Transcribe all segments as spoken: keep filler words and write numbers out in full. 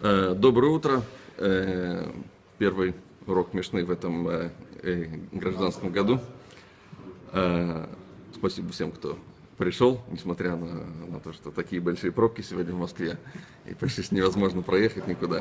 Доброе утро. Первый урок Мишны в этом гражданском году. Спасибо всем, кто пришел, несмотря на, на то, что такие большие пробки сегодня в Москве, и почти невозможно проехать никуда.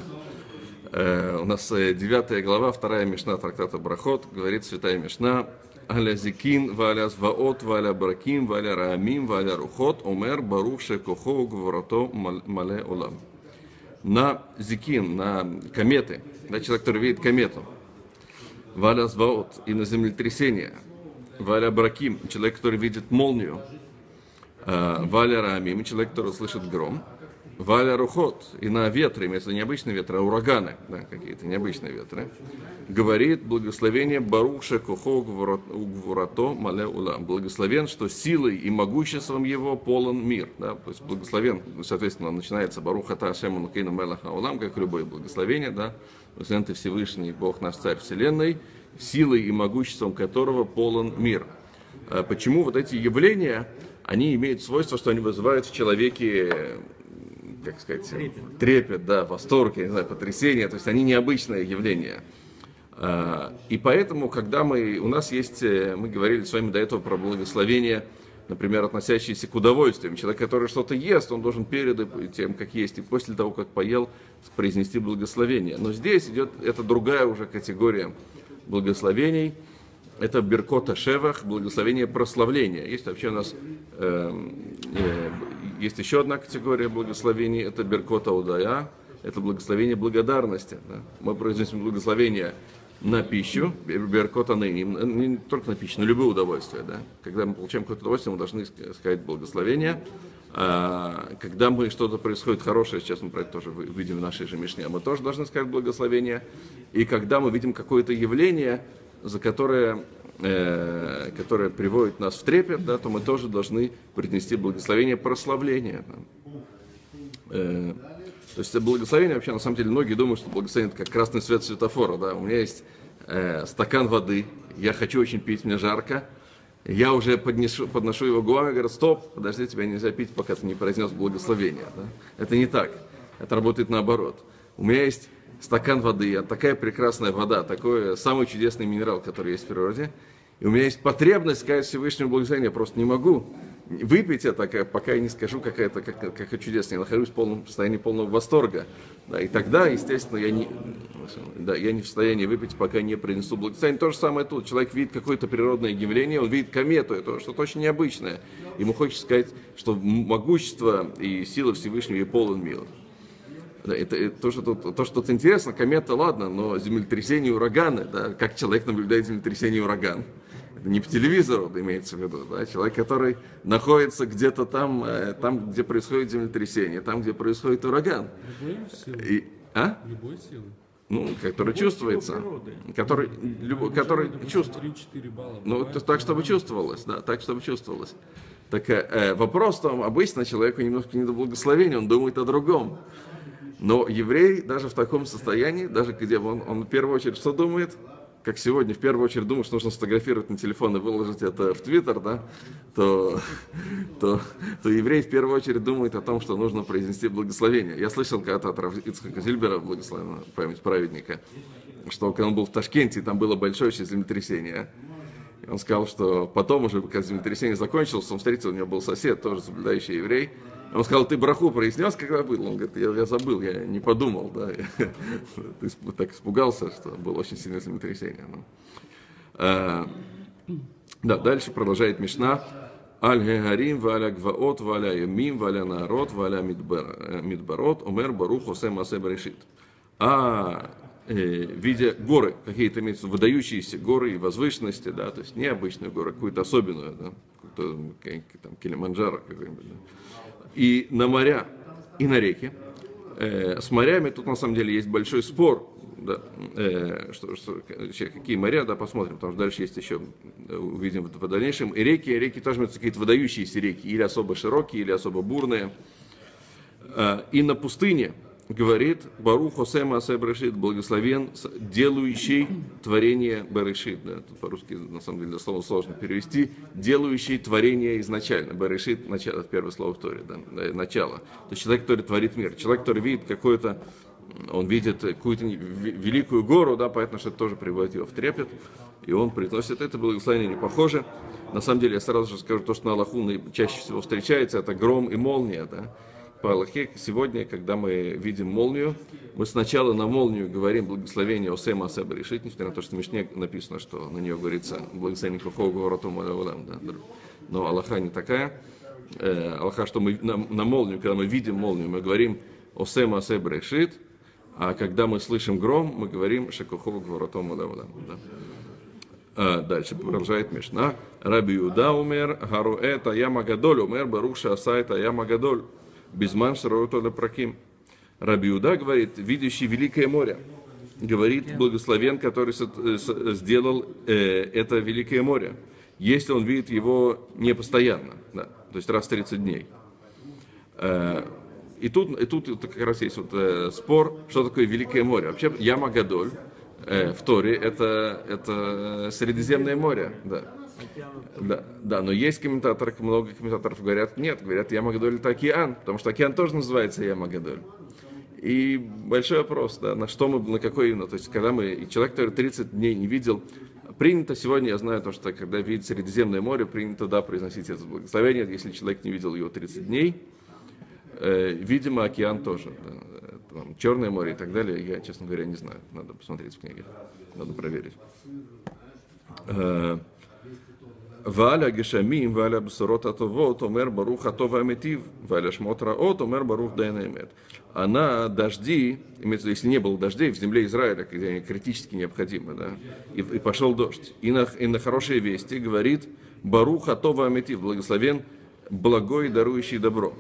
У нас девятая глава, вторая Мишна трактата Брахот, говорит святая Мишна: «Аля зикин, валя зваот, валя браким, валя раамим, валя рухот, омер барух шекохо гворото мале олам». На зикин, на кометы, да, человек, который видит комету, валя зваот, и на землетрясение, валя браким, человек, который видит молнию, валя раамим, человек, который слышит гром, валя рухот, и на ветры, имеется необычные ветры, а ураганы, да, какие-то необычные ветры, говорит благословение барух шекохо гворото мале улам. Благословен, что силой и могуществом его полон мир. Да? То есть благословен, соответственно, начинается барух ата Ашем Элокейну мелех хаолам, как любое благословение, да? Благословен ты Всевышний, Бог наш Царь Вселенной, силой и могуществом которого полон мир. Почему вот эти явления, они имеют свойство, что они вызывают в человеке, как сказать, трепет, трепет, да, восторг, я не знаю, потрясение, то есть они необычные явления. И поэтому, когда мы, у нас есть, мы говорили с вами до этого про благословение, например, относящиеся к удовольствиям. Человек, который что-то ест, он должен перед тем, как есть, и после того, как поел, произнести благословение. Но здесь идет, это другая уже категория благословений. Это беркот ашевах, благословение прославления. Есть вообще у нас, э, э, есть еще одна категория благословений, это беркот аудая, это благословение благодарности. Да? Мы произносим благословение на пищу, беркот анейним, не только на пищу, на любое удовольствие. Да? Когда мы получаем какое-то удовольствие, мы должны сказать благословение. А когда мы что-то происходит хорошее, сейчас мы про это тоже видим в нашей же Мишне, мы тоже должны сказать благословение. И когда мы видим какое-то явление, за которое, э, которое приводит нас в трепет, да, то мы тоже должны принести благословение прославления. Да? Э, То есть благословение, вообще, на самом деле, многие думают, что благословение это как красный свет светофора. Да? У меня есть э, стакан воды, я хочу очень пить, мне жарко. Я уже подношу, подношу его губами и говорю: стоп, подожди, тебя нельзя пить, пока ты не произнес благословение. Да? Это не так, это работает наоборот. У меня есть стакан воды, такая прекрасная вода, такой самый чудесный минерал, который есть в природе. И у меня есть потребность сказать Всевышнему благословение, я просто не могу выпить это, пока я не скажу, какая это как, как чудесно. Я нахожусь в полном состоянии полного восторга. Да, и тогда, естественно, я не, да, я не в состоянии выпить, пока не принесу благословение. То же самое тут. Человек видит какое-то природное явление, он видит комету, это что-то очень необычное. Ему хочется сказать, что могущество и сила Всевышнего и полон мир. Да, это, это, то, что тут, то, что тут интересно, комета, ладно, но землетрясение, ураганы, да, как человек наблюдает землетрясение и ураган. Это не по телевизору, имеется в виду, да, человек, который находится где-то там, э, там, где происходит землетрясение, там, где происходит ураган. Любой силы. И, а? Любой силы. Ну, который любой чувствуется, который, любой, который чувствует. три-четыре балла. Ну, то, так, чтобы чувствовалось, да, так, чтобы чувствовалось. Так, э, вопрос в том, обычно человеку немножко не до благословения, он думает о другом. Но еврей даже в таком состоянии, даже где он, он в первую очередь что думает? Как сегодня в первую очередь думает, что нужно сфотографировать на телефон и выложить это в Твиттер, да, то, то, то еврей в первую очередь думает о том, что нужно произнести благословение. Я слышал когда-то от Рав Ицхака Зильбера, благословенного память праведника, что когда он был в Ташкенте, там было большое очень землетрясение. И он сказал, что потом уже, когда землетрясение закончилось, он встретил, у него был сосед, тоже соблюдающий еврей. Он сказал: ты браху произнес, когда был? Он говорит: я, я забыл, я не подумал, да. Ты так испугался, что было очень сильное землетрясение. А, да, дальше продолжает Мишна. Аль-Гегарим, валя гваот, валя ямим, валя народ, валя мидбарот, омер барух осем асе брешит. А э, видя горы, какие-то имеются выдающиеся горы и возвышенности, да, то есть необычную гору, какую-то особенную, да, там Килиманджаро какой-нибудь, да. И на моря, и на реки. Э, с морями тут на самом деле есть большой спор, да, э, что, что, какие моря, да, посмотрим, потому что дальше есть еще, увидим в, в дальнейшем. И реки, реки тоже имеются какие-то выдающиеся реки, или особо широкие, или особо бурные. Э, и на пустыне говорит: Барух Осем Асе Берешит, благословен делающий творение Берешит. Да, тут по-русски на самом деле слово сложно перевести. Делающий творение изначально. Берешит — начало, первое слово в Торе, да, начало. То есть человек, который творит мир. Человек, который видит какое-то он видит какую-то великую гору, да, поэтому что это тоже приводит его в трепет, и он произносит это благословение, не похоже. На самом деле, я сразу же скажу, то, что на Аллаху чаще всего встречается, это гром и молния, да. По Аллахе сегодня, когда мы видим молнию, мы сначала на молнию говорим благословение Осем Асе Берешит, несмотря на то, что в Мишне написано, что на нее говорится благословение Кохова Воротом Алавалам, да. Но Аллаха не такая. Э, Аллаха, что мы на, на молнию, когда мы видим молнию, мы говорим Осем Асе Берешит, а когда мы слышим гром, мы говорим Шекохова Воротом Алавалам, да. А дальше продолжает Мишна. Раби Юда умер, Гаруэ Таяма Гадоль умер, Баруша Асай Таяма Гадоль, Безман Шароутоля Праким. Раби Юда говорит, видящий Великое море, говорит благословен, который сделал э, это Великое море, если он видит его не постоянно, да, то есть раз в тридцать дней. Э, и, тут, и тут как раз есть вот, э, спор, что такое Великое море. Вообще Яма Гадоль в Торе это, это Средиземное море, да. Да, да, но есть комментаторы, много комментаторов говорят, нет, говорят, Яма Гадоль это океан, потому что океан тоже называется Яма Гадоль. И большой вопрос, да, на что мы, на какой именно, то есть когда мы, и человек, который тридцать дней не видел, принято сегодня, я знаю то, что когда видит Средиземное море, принято, да, произносить это благословение, если человек не видел его тридцать дней, э, видимо, океан тоже, да. Там, Черное море и так далее, я, честно говоря, не знаю. Надо посмотреть в книге, надо проверить. Валя Гешамим, Валя Бсорот Атовот, Омер Барух Атова Аметив, Валя Шмотра От, Омер Барух Дайна Эмет. Она дожди, имеется в виду, если не было дождей в земле Израиля, когда они критически необходимы, да, и, и пошел дождь, и на, и на хорошие вести говорит Барух Атова Аметив, благословен, благой, дарующий добро.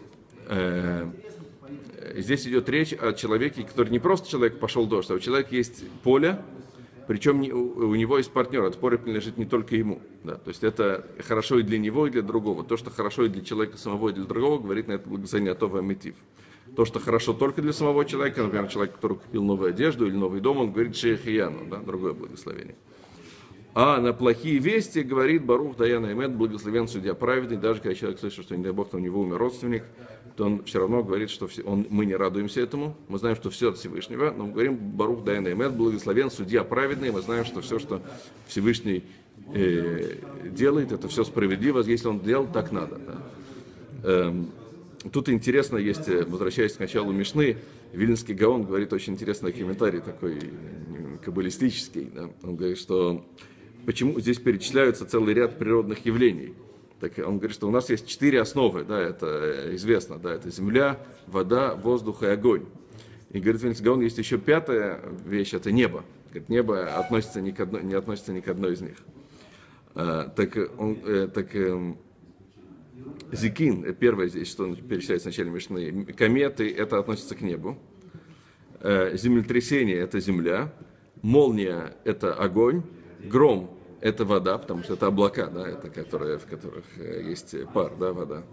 Здесь идет речь о человеке, который не просто человек пошел дождь, а у человека есть поле, причем не, у, у него есть партнер, это поле принадлежит не только ему. Да, то есть это хорошо и для него, и для другого. То, что хорошо и для человека самого, и для другого, говорит на это благословение Атова Аметив. То, что хорошо только для самого человека, например, человек, который купил новую одежду или новый дом, он говорит Шейхияну, да, другое благословение. А на плохие вести говорит Барух Даяна Эмет, благословен судья праведный, даже когда человек слышит, что не дай Бог, там у него умер родственник, то он все равно говорит, что все, он, мы не радуемся этому, мы знаем, что все от Всевышнего, но мы говорим Барух Даяна Эмет, благословен судья праведный, мы знаем, что все, что Всевышний э, делает, это все справедливо, если он делал, так надо. Да. Эм, тут интересно есть, возвращаясь к началу Мишны, Вильнский Гаон говорит очень интересный комментарий, такой каббалистический, да. Он говорит, что почему здесь перечисляются целый ряд природных явлений. Так он говорит, что у нас есть четыре основы, да, это известно, да, это земля, вода, воздух и огонь. И говорит Вильнский Гаон, есть еще пятая вещь, это небо. Говорит, небо относится ни к одной, не относится ни к одной из них. А, так он, э, так э, Зикин, первое здесь, что он перечисляет в начале Мишны, кометы, это относится к небу. Э, землетрясение, это земля. Молния – это огонь. Гром – это вода, потому что это облака, да, это которые, в которых есть пар, да, вода.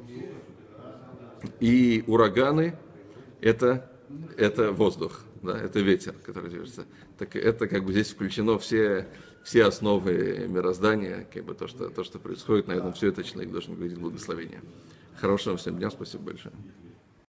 И ураганы – это, это воздух, да, это ветер, который движется. Так это как бы здесь включено все, все основы мироздания, как бы то, что, то, что происходит, наверное, все это человек должен говорить благословение. Хорошего всем дня, спасибо большое.